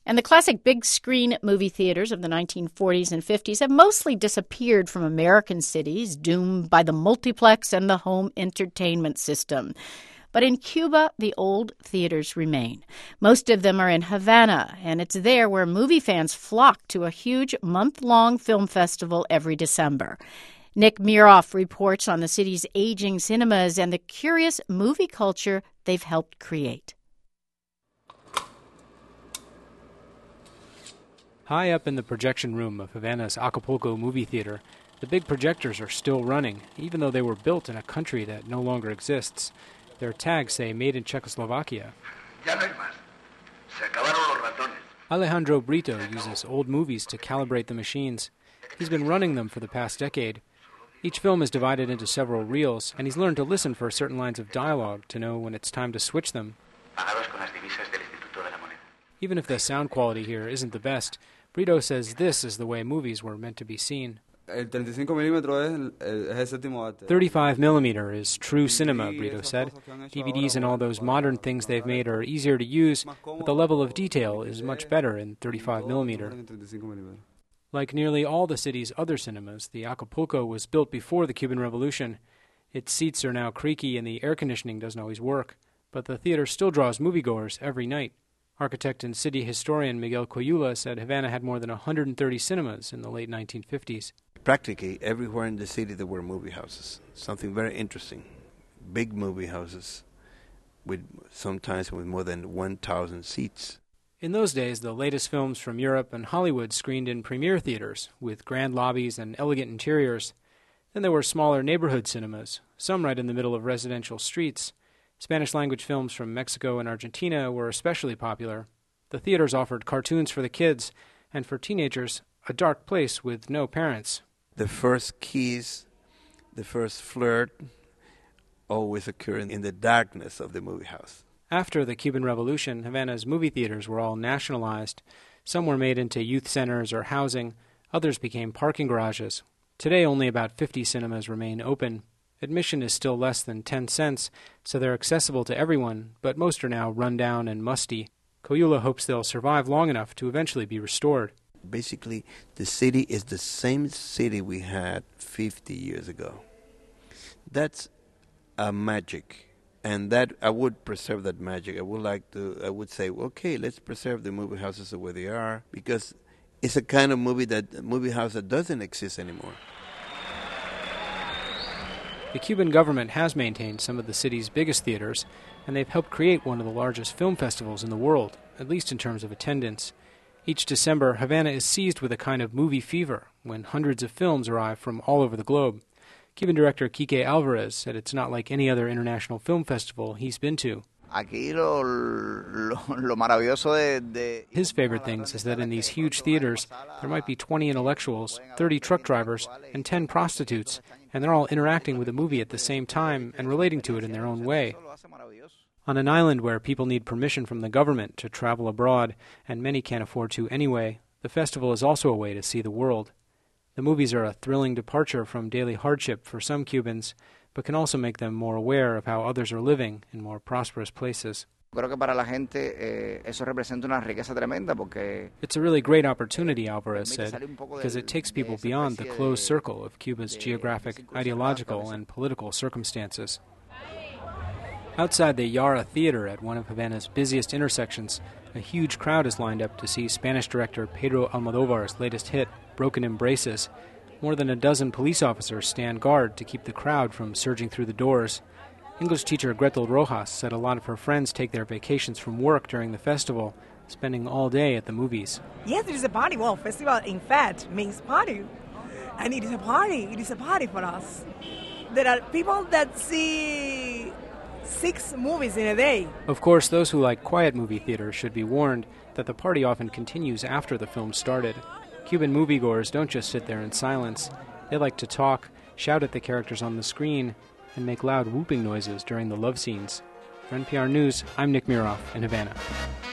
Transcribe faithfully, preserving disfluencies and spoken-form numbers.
And the classic big-screen movie theaters of the nineteen forties and fifties have mostly disappeared from American cities, doomed by the multiplex and the home entertainment system. But in Cuba, the old theaters remain. Most of them are in Havana, and it's there where movie fans flock to a huge month-long film festival every December. Nick Miroff reports on the city's aging cinemas and the curious movie culture they've helped create. High up in the projection room of Havana's Acapulco movie theater, the big projectors are still running, even though they were built in a country that no longer exists. Their tags say made in Czechoslovakia. Alejandro Brito uses old movies to calibrate the machines. He's been running them for the past decade. Each film is divided into several reels, and he's learned to listen for certain lines of dialogue to know when it's time to switch them. Even if the sound quality here isn't the best, Brito says this is the way movies were meant to be seen. thirty-five millimeter is true cinema, Brito said. D V Ds and all those modern things they've made are easier to use, but the level of detail is much better in thirty-five millimeter. Like nearly all the city's other cinemas, the Acapulco was built before the Cuban Revolution. Its seats are now creaky and the air conditioning doesn't always work, but the theater still draws moviegoers every night. Architect and city historian Miguel Coyula said Havana had more than one hundred thirty cinemas in the late nineteen fifties. Practically everywhere in the city there were movie houses. Something very interesting. Big movie houses, with sometimes with more than one thousand seats. In those days, the latest films from Europe and Hollywood screened in premiere theaters, with grand lobbies and elegant interiors. Then there were smaller neighborhood cinemas, some right in the middle of residential streets. Spanish-language films from Mexico and Argentina were especially popular. The theaters offered cartoons for the kids, and for teenagers, a dark place with no parents. The first kiss, the first flirt, always occurring in the darkness of the movie house. After the Cuban Revolution, Havana's movie theaters were all nationalized. Some were made into youth centers or housing. Others became parking garages. Today, only about fifty cinemas remain open. Admission is still less than ten cents, so they're accessible to everyone, but most are now run down and musty. Coyula hopes they'll survive long enough to eventually be restored. Basically, the city is the same city we had fifty years ago. That's a magic. And that I would preserve that magic. I would like to, I would say, okay, let's preserve the movie houses the way they are, because it's a kind of movie that, movie house that doesn't exist anymore. The Cuban government has maintained some of the city's biggest theaters, and they've helped create one of the largest film festivals in the world, at least in terms of attendance. Each December, Havana is seized with a kind of movie fever when hundreds of films arrive from all over the globe. Cuban director Quique Alvarez said it's not like any other international film festival he's been to. His favorite things is that in these huge theaters, there might be twenty intellectuals, thirty truck drivers, and ten prostitutes, and they're all interacting with a movie at the same time and relating to it in their own way. On an island where people need permission from the government to travel abroad, and many can't afford to anyway, the festival is also a way to see the world. The movies are a thrilling departure from daily hardship for some Cubans, but can also make them more aware of how others are living in more prosperous places. It's a really great opportunity, Alvarez said, because it takes people beyond the closed circle of Cuba's geographic, ideological, and political circumstances. Outside the Yara Theater at one of Havana's busiest intersections, a huge crowd is lined up to see Spanish director Pedro Almodovar's latest hit, Broken Embraces. More than a dozen police officers stand guard to keep the crowd from surging through the doors. English teacher Gretel Rojas said a lot of her friends take their vacations from work during the festival, spending all day at the movies. Yes, it is a party. Well, festival, in fact, means party. And it is a party. It is a party for us. There are people that see six movies in a day. Of course, those who like quiet movie theaters should be warned that the party often continues after the film started. Cuban moviegoers don't just sit there in silence. They like to talk, shout at the characters on the screen, and make loud whooping noises during the love scenes. For N P R News, I'm Nick Miroff in Havana.